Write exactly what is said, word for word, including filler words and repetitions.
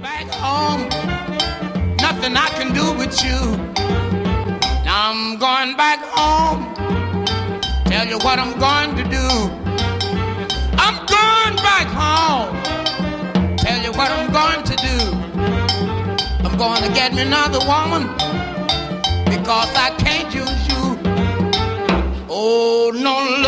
Back home, nothing I can do with you. Now I'm going back home. Tell you what I'm going to do. I'm going back home. Tell you what I'm going to do. I'm going to get me another woman because I can't use you. Oh, no